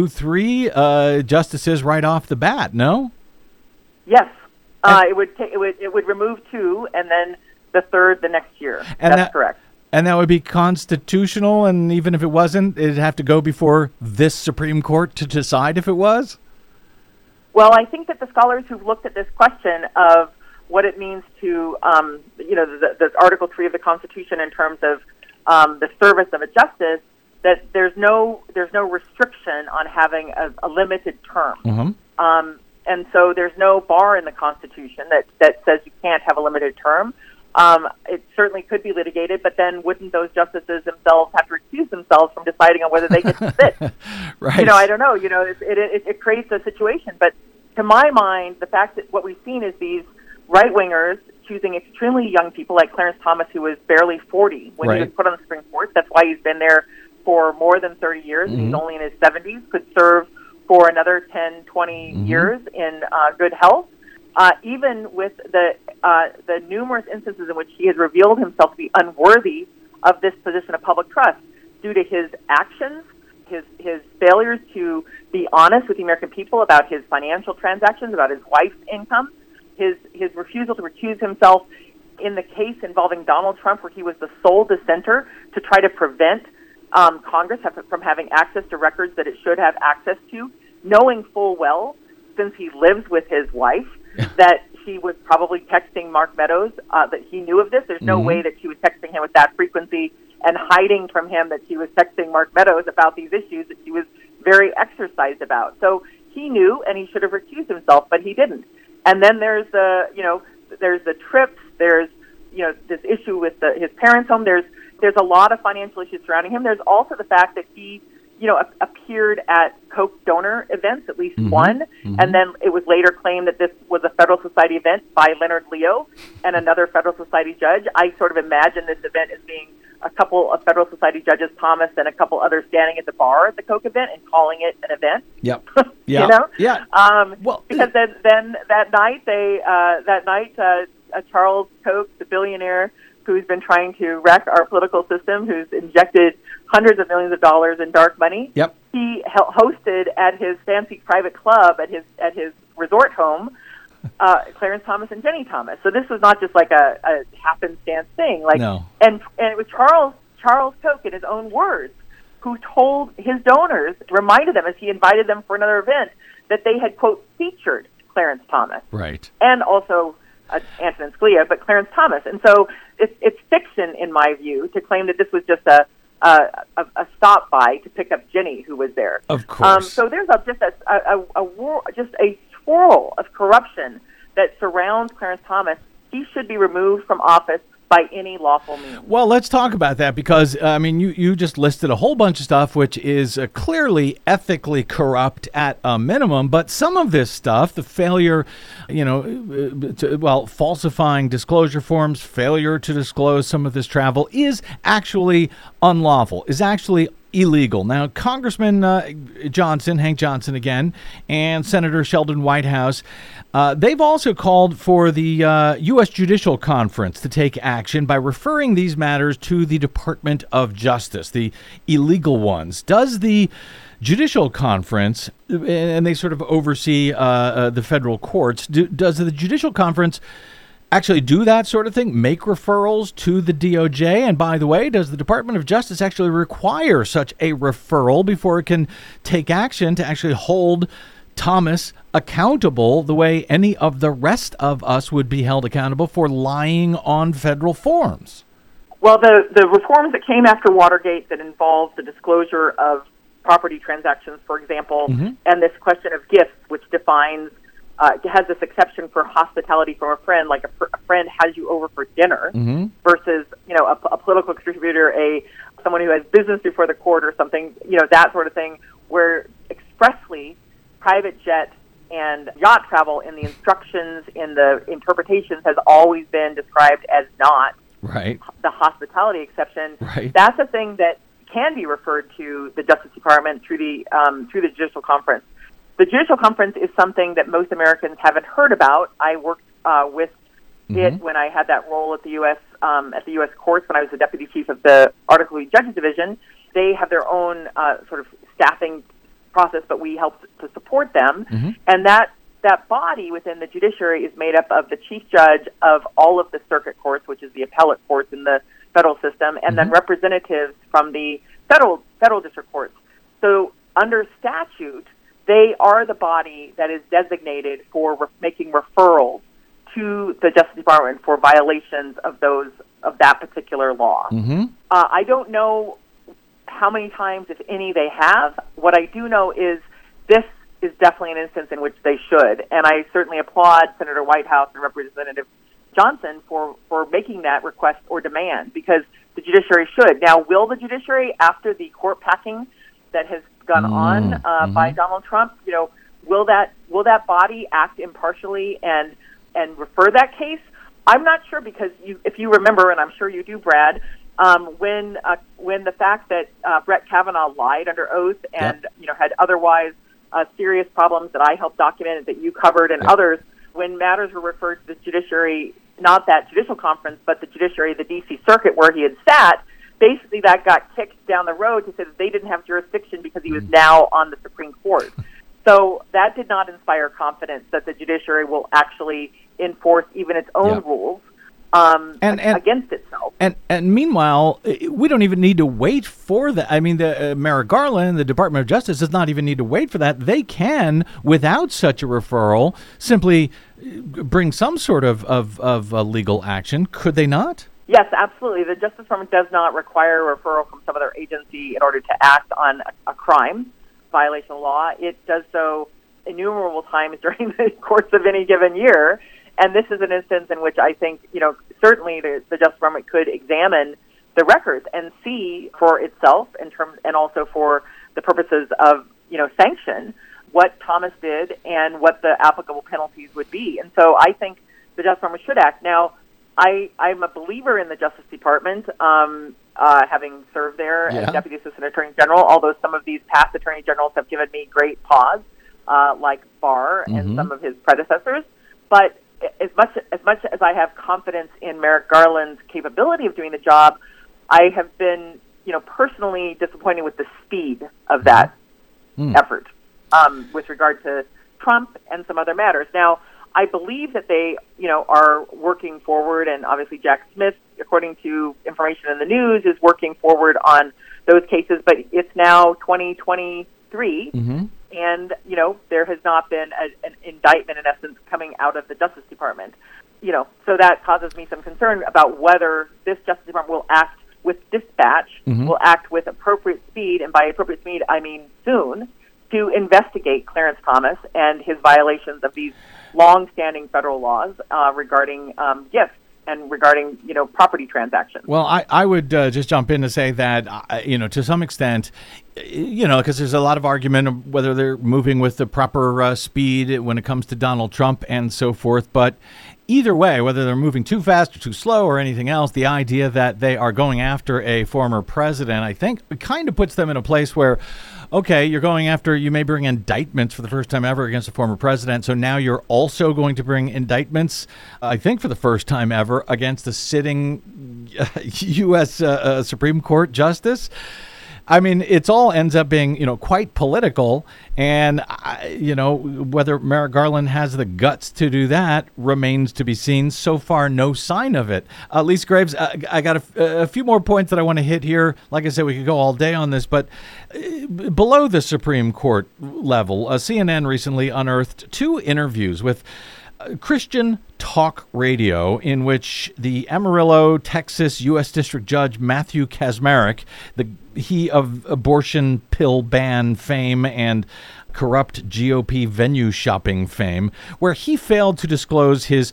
[SPEAKER 3] justices right off the bat, no?
[SPEAKER 13] Yes. It would remove 2 and then the third the next year. That's correct.
[SPEAKER 3] And that would be constitutional, and even if it wasn't, it'd have to go before this Supreme Court to decide if it was?
[SPEAKER 13] Well, I think that the scholars who've looked at this question of what it means to, the Article 3 of the Constitution in terms of the service of a justice, that there's no restriction on having a limited term. And so there's no bar in the Constitution that says you can't have a limited term. It certainly could be litigated, but then wouldn't those justices themselves have to recuse themselves from deciding on whether they get to sit?
[SPEAKER 3] Right.
[SPEAKER 13] I don't know. It creates a situation. But to my mind, the fact that what we've seen is these right-wingers choosing extremely young people like Clarence Thomas, who was barely 40 when he was put on the Supreme Court. That's why he's been there for more than 30 years, and he's only in his 70s, could serve for another 10, 20 years in good health. Even with the numerous instances in which he has revealed himself to be unworthy of this position of public trust due to his actions, his failures to be honest with the American people about his financial transactions, about his wife's income, his refusal to recuse himself in the case involving Donald Trump, where he was the sole dissenter to try to prevent Congress from having access to records that it should have access to, knowing full well, since he lives with his wife, that she was probably texting Mark Meadows, that he knew of this. There's no way that she was texting him with that frequency and hiding from him that she was texting Mark Meadows about these issues that she was very exercised about. So he knew, and he should have recused himself, but he didn't. And then there's the trips. There's this issue with his parents' home. There's a lot of financial issues surrounding him. There's also the fact that he appeared at Coke donor events, at least one, and then it was later claimed that this was a Federal Society event by Leonard Leo and another Federal Society judge. I sort of imagine this event as being a couple of Federal Society judges, Thomas and a couple others, standing at the bar at the Coke event and calling it an event.
[SPEAKER 3] Yep.
[SPEAKER 13] Because then that night, Charles Koch, the billionaire who's been trying to wreck our political system, who's injected hundreds of millions of dollars in dark money.
[SPEAKER 3] Yep.
[SPEAKER 13] He hosted at his fancy private club at his resort home, Clarence Thomas and Jenny Thomas. So this was not just like a happenstance thing. And it was Charles Koch, in his own words, who told his donors, reminded them as he invited them for another event, that they had, quote, featured Clarence Thomas.
[SPEAKER 3] Right.
[SPEAKER 13] And also Antonin Scalia, but Clarence Thomas. And so it's fiction, in my view, to claim that this was just a stop by to pick up Jenny, who was there.
[SPEAKER 3] Of course.
[SPEAKER 13] So there's just a swirl of corruption that surrounds Clarence Thomas. He should be removed from office by any lawful means.
[SPEAKER 3] Well, let's talk about that because, you just listed a whole bunch of stuff which is clearly ethically corrupt at a minimum, but some of this stuff, the failure, falsifying disclosure forms, failure to disclose some of this travel is actually unlawful, is actually illegal. Now, Congressman Hank Johnson again, and Senator Sheldon Whitehouse, they've also called for the U.S. Judicial Conference to take action by referring these matters to the Department of Justice, the illegal ones. Does the Judicial Conference, and they sort of oversee the federal courts, does the Judicial Conference actually do that sort of thing, make referrals to the DOJ? And by the way, does the Department of Justice actually require such a referral before it can take action to actually hold Thomas accountable the way any of the rest of us would be held accountable for lying on federal forms?
[SPEAKER 13] Well, the reforms that came after Watergate that involved the disclosure of property transactions, for example, and this question of gifts, which defines has this exception for hospitality from a friend, like a friend has you over for dinner, versus a political contributor, someone who has business before the court or something, that sort of thing, where expressly private jet and yacht travel in the instructions, in the interpretations, has always been described as not the hospitality exception. That's a thing that can be referred to the Justice Department through the Judicial Conference. The Judicial Conference is something that most Americans haven't heard about. I worked with it when I had that role at the U.S. courts when I was the deputy chief of the Article III Judges Division. They have their own sort of staffing process, but we helped to support them. And that body within the judiciary is made up of the chief judge of all of the circuit courts, which is the appellate courts in the federal system, and then representatives from the federal district courts. So under statute, they are the body that is designated for making referrals to the Justice Department for violations of that particular law. I don't know how many times, if any, they have. What I do know is this is definitely an instance in which they should, and I certainly applaud Senator Whitehouse and Representative Johnson for making that request or demand, because the judiciary should. Now, will the judiciary, after the court packing that has gone on by Donald Trump, will that body act impartially and refer that case? I'm not sure, because if you remember, and I'm sure you do, Brad, when the fact that Brett Kavanaugh lied under oath and had otherwise serious problems that I helped document, that you covered, and others, when matters were referred to the judiciary, not that judicial conference, but the judiciary, the D.C. Circuit, where he had sat, basically that got kicked down the road to say that they didn't have jurisdiction because he was now on the Supreme Court. So that did not inspire confidence that the judiciary will actually enforce even its own rules against itself.
[SPEAKER 3] And meanwhile, we don't even need to wait for that. I mean, the Merrick Garland, the Department of Justice, does not even need to wait for that. They can, without such a referral, simply bring some sort of legal action. Could they not?
[SPEAKER 13] Yes, absolutely. The Justice Department does not require a referral from some other agency in order to act on a crime violation of law. It does so innumerable times during the course of any given year. And this is an instance in which I think, certainly the Justice Department could examine the records and see for itself and also for the purposes of, sanction, what Thomas did and what the applicable penalties would be. And so I think the Justice Department should act. Now, I'm a believer in the Justice Department, having served there as Deputy Assistant Attorney General, although some of these past Attorney Generals have given me great pause, like Barr and some of his predecessors. But as much as I have confidence in Merrick Garland's capability of doing the job, I have been, personally disappointed with the speed of that effort with regard to Trump and some other matters. Now, I believe that they, are working forward, and obviously Jack Smith, according to information in the news, is working forward on those cases, but it's now 2023, and, there has not been an indictment, in essence, coming out of the Justice Department. So that causes me some concern about whether this Justice Department will act with dispatch, will act with appropriate speed, and by appropriate speed, I mean soon, to investigate Clarence Thomas and his violations of these long-standing federal laws regarding gifts and regarding, property transactions.
[SPEAKER 3] Well, I would just jump in to say that, to some extent, because there's a lot of argument of whether they're moving with the proper speed when it comes to Donald Trump and so forth. But either way, whether they're moving too fast or too slow or anything else, the idea that they are going after a former president, I think, kind of puts them in a place where, okay, you may bring indictments for the first time ever against a former president. So now you're also going to bring indictments, I think for the first time ever, against a sitting U.S. Supreme Court justice. I mean, it all ends up being, quite political. And, whether Merrick Garland has the guts to do that remains to be seen. So far, no sign of it. Lisa Graves, I got a few more points that I want to hit here. Like I said, we could go all day on this. But below the Supreme Court level, CNN recently unearthed 2 interviews with Christian talk radio in which the Amarillo, Texas U.S. District Judge Matthew Kacsmaryk, he of abortion pill ban fame and corrupt GOP venue shopping fame, where he failed to disclose his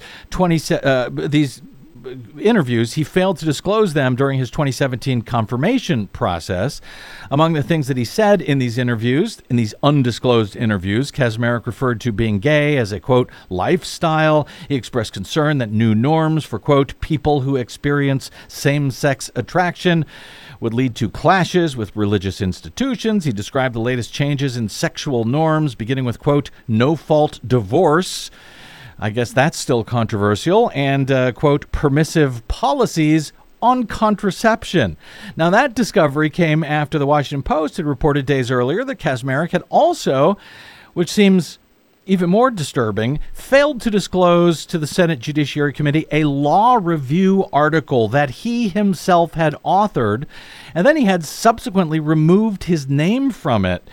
[SPEAKER 3] these interviews. He failed to disclose them during his 2017 confirmation process. Among the things that he said in these interviews, in these undisclosed interviews, Kacsmaryk referred to being gay as a, quote, lifestyle. He expressed concern that new norms for, quote, people who experience same-sex attraction would lead to clashes with religious institutions. He described the latest changes in sexual norms, beginning with, quote, no-fault divorce. I guess that's still controversial. And, quote, permissive policies on contraception. Now, that discovery came after the Washington Post had reported days earlier that Kacsmaryk had also, which seems even more disturbing, failed to disclose to the Senate Judiciary Committee a law review article that he himself had authored, and then he had subsequently removed his name from it.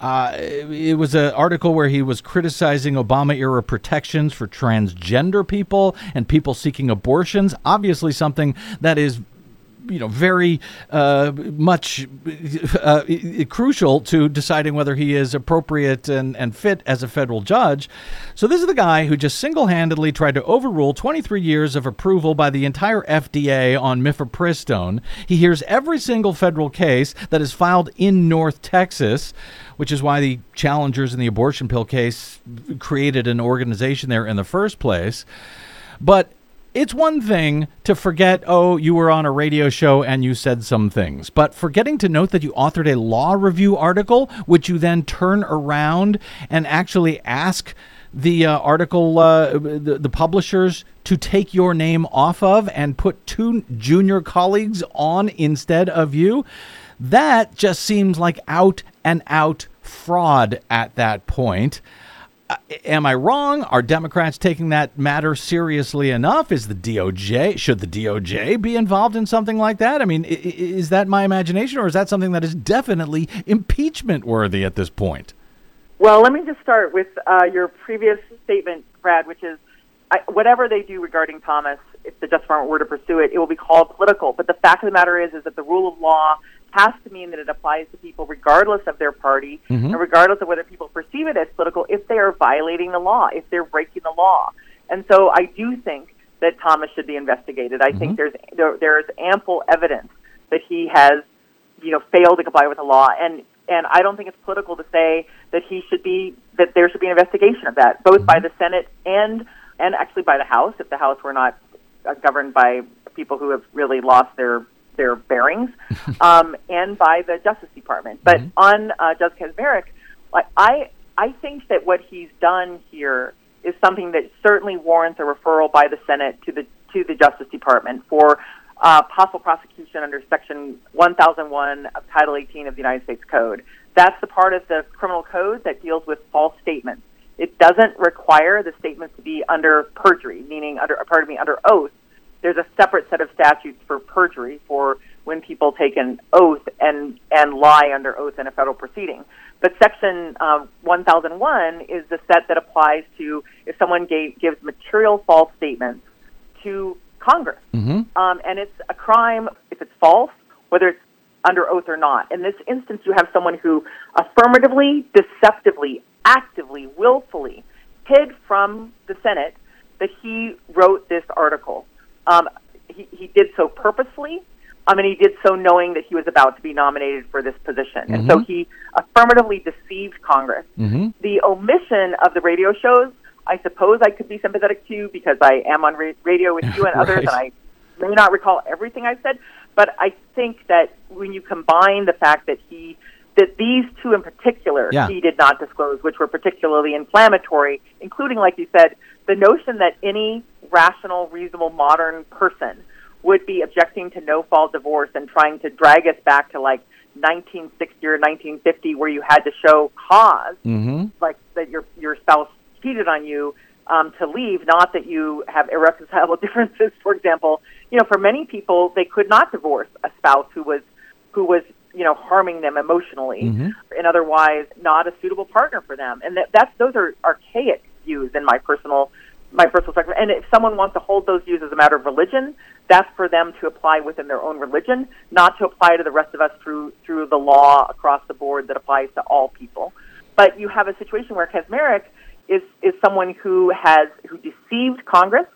[SPEAKER 3] It was an article where he was criticizing Obama-era protections for transgender people and people seeking abortions, obviously something that is very much crucial to deciding whether he is appropriate and fit as a federal judge. So this is the guy who just single-handedly tried to overrule 23 years of approval by the entire FDA on mifepristone. He hears every single federal case that is filed in North Texas, which is why the challengers in the abortion pill case created an organization there in the first place. But It's one thing to forget, oh, you were on a radio show and you said some things, but forgetting to note that you authored a law review article, which you then turn around and actually ask the article, the publishers to take your name off of and put 2 junior colleagues on instead of you, that just seems like out and out fraud at that point. Am I wrong? Are Democrats taking that matter seriously enough? Should the DOJ be involved in something like that? I mean, is that my imagination, or is that something that is definitely impeachment worthy at this point?
[SPEAKER 13] Well, let me just start with your previous statement, Brad, which is whatever they do regarding Thomas, if the Justice Department were to pursue it, it will be called political. But the fact of the matter is that the rule of law has to mean that it applies to people regardless of their party and regardless of whether people perceive it as political, if they are violating the law, if they're breaking the law. And so I do think that Thomas should be investigated. I think there's ample evidence that he has, failed to comply with the law, and I don't think it's political to say that there should be an investigation of that, both by the Senate and actually by the House, if the House were not governed by people who have really lost their bearings, and by the Justice Department. But on Judge Kaczmarek, I think that what he's done here is something that certainly warrants a referral by the Senate to the Justice Department for possible prosecution under Section 1001 of Title 18 of the United States Code. That's the part of the criminal code that deals with false statements. It doesn't require the statements to be under perjury, meaning under oath. There's a separate set of statutes for perjury for when people take an oath and lie under oath in a federal proceeding. But Section 1001 is the set that applies to if someone gives material false statements to Congress. And it's a crime if it's false, whether it's under oath or not. In this instance, you have someone who affirmatively, deceptively, actively, willfully hid from the Senate that he wrote this article. He did so purposely, and he did so knowing that he was about to be nominated for this position. And so he affirmatively deceived Congress. The omission of the radio shows, I suppose I could be sympathetic to because I am on radio with you and others, and I may not recall everything I said, but I think that when you combine the fact that these 2 in particular he did not disclose, which were particularly inflammatory, including, like you said, the notion that any rational, reasonable, modern person would be objecting to no-fault divorce and trying to drag us back to, 1960 or 1950, where you had to show cause, like that your spouse cheated on you, to leave, not that you have irreconcilable differences. For example, for many people, they could not divorce a spouse who was harming them emotionally and otherwise not a suitable partner for them. And those are archaic views in my personal perspective. And if someone wants to hold those views as a matter of religion, that's for them to apply within their own religion, not to apply to the rest of us through the law across the board that applies to all people. But you have a situation where Kaczmarek is someone who deceived Congress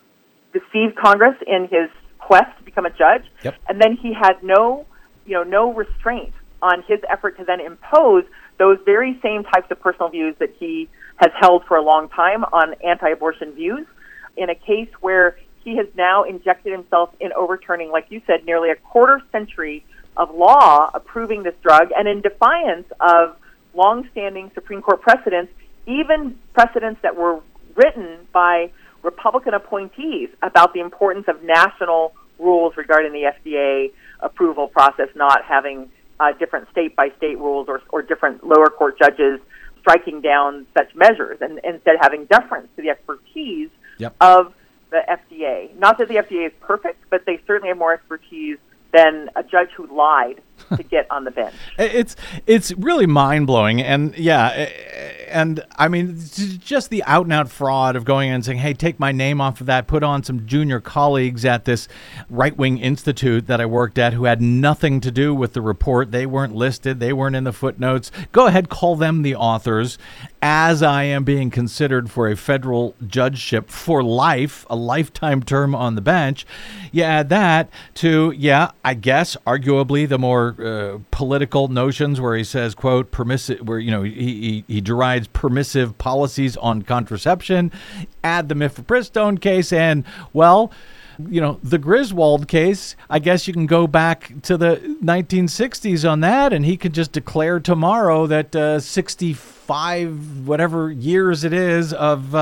[SPEAKER 13] in his quest to become a judge, and then he had no restraint on his effort to then impose those very same types of personal views that he has held for a long time on anti-abortion views in a case where he has now injected himself in overturning, like you said, nearly a quarter century of law approving this drug, and in defiance of long-standing Supreme Court precedents, even precedents that were written by Republican appointees about the importance of national rules regarding the FDA approval process, not having different state-by-state rules or different lower court judges striking down such measures, and instead having deference to the expertise of the FDA. Not that the FDA is perfect, but they certainly have more expertise than a judge who lied to get on the bench.
[SPEAKER 3] It's really mind-blowing, and and I mean, just the out-and-out fraud of going in and saying, hey, take my name off of that, put on some junior colleagues at this right-wing institute that I worked at who had nothing to do with the report. They weren't listed. They weren't in the footnotes. Go ahead, call them the authors. As I am being considered for a federal judgeship for life, a lifetime term on the bench, you add that to, I guess, arguably the more political notions where he says, quote, permissive, where, he derides permissive policies on contraception, add the mifepristone case, and, well, The Griswold case, I guess you can go back to the 1960s on that, and he could just declare tomorrow that 65 whatever years it is of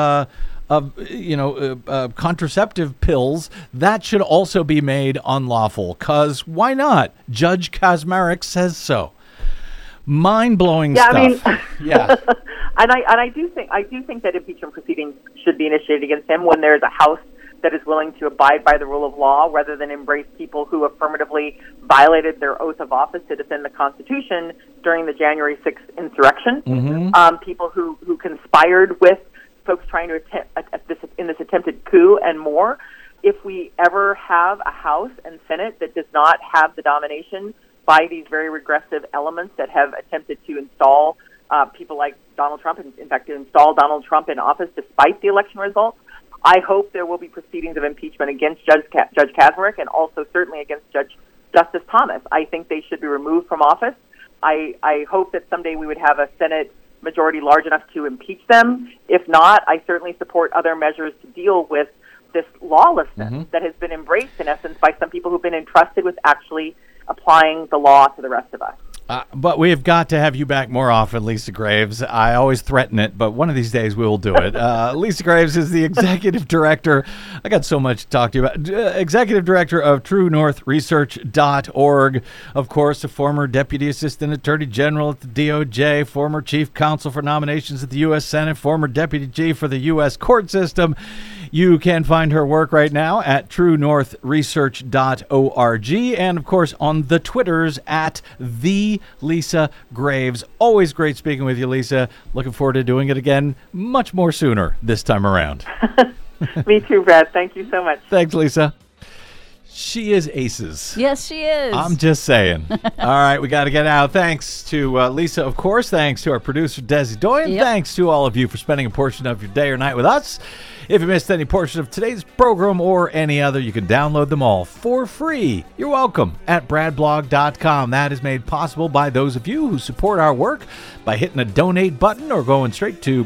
[SPEAKER 3] contraceptive pills, that should also be made unlawful. 'Cause why not? Judge Kaczmarek says so. Mind-blowing stuff.
[SPEAKER 13] I mean,
[SPEAKER 3] yeah.
[SPEAKER 13] And I do think that impeachment proceedings should be initiated against him when there's a House that is willing to abide by the rule of law rather than embrace people who affirmatively violated their oath of office to defend the Constitution during the January 6th insurrection.
[SPEAKER 3] Mm-hmm.
[SPEAKER 13] People who conspired with folks trying to in this attempted coup and more. If we ever have a House and Senate that does not have the domination by these very regressive elements that have attempted to install people like Donald Trump, and in fact to install Donald Trump in office despite the election results, I hope there will be proceedings of impeachment against Judge Kaczmarek and also certainly against Justice Thomas. I think they should be removed from office. I hope that someday we would have a Senate majority large enough to impeach them. If not, I certainly support other measures to deal with this lawlessness that has been embraced, in essence, by some people who've been entrusted with actually applying the law to the rest of us.
[SPEAKER 3] But we have got to have you back more often, Lisa Graves. I always threaten it, but one of these days we will do it. Lisa Graves is the executive director. I got so much to talk to you about. Executive director of TrueNorthResearch.org. Of course, a former deputy assistant attorney general at the DOJ, former chief counsel for nominations at the U.S. Senate, former deputy chief for the U.S. court system. You can find her work right now at TrueNorthResearch.org and, of course, on the Twitters at the Lisa Graves. Always great speaking with you, Lisa. Looking forward to doing it again much more sooner this time around.
[SPEAKER 13] Me too, Brad. Thank you so much.
[SPEAKER 3] Thanks, Lisa. She is aces.
[SPEAKER 1] Yes, she is.
[SPEAKER 3] I'm just saying. All right, we got to get out. Thanks to Lisa, of course. Thanks to our producer, Desi Doyen.
[SPEAKER 1] Yep.
[SPEAKER 3] Thanks to all of you for spending a portion of your day or night with us. If you missed any portion of today's program or any other, you can download them all for free. You're welcome at bradblog.com. That is made possible by those of you who support our work by hitting a donate button or going straight to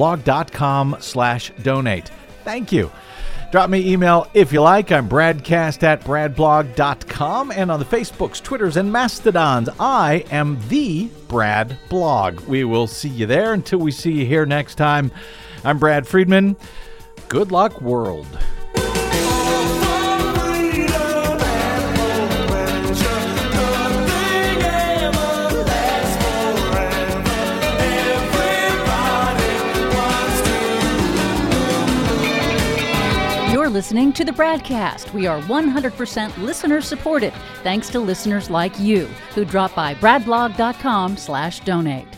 [SPEAKER 3] bradblog.com/donate. Thank you. Drop me email if you like. I'm bradcast@bradblog.com. And on the Facebooks, Twitters, and Mastodons, I am the Brad Blog. We will see you there. Until we see you here next time, I'm Brad Friedman. Good luck, world.
[SPEAKER 1] You're listening to the Bradcast. We are 100% listener supported, thanks to listeners like you who drop by bradblog.com/donate.